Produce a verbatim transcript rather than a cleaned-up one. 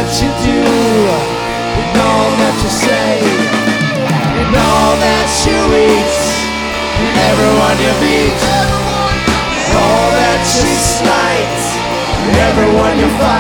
that you do, in all that you say, in all that you eat, in everyone you meet, all that you slight, in everyone you fight.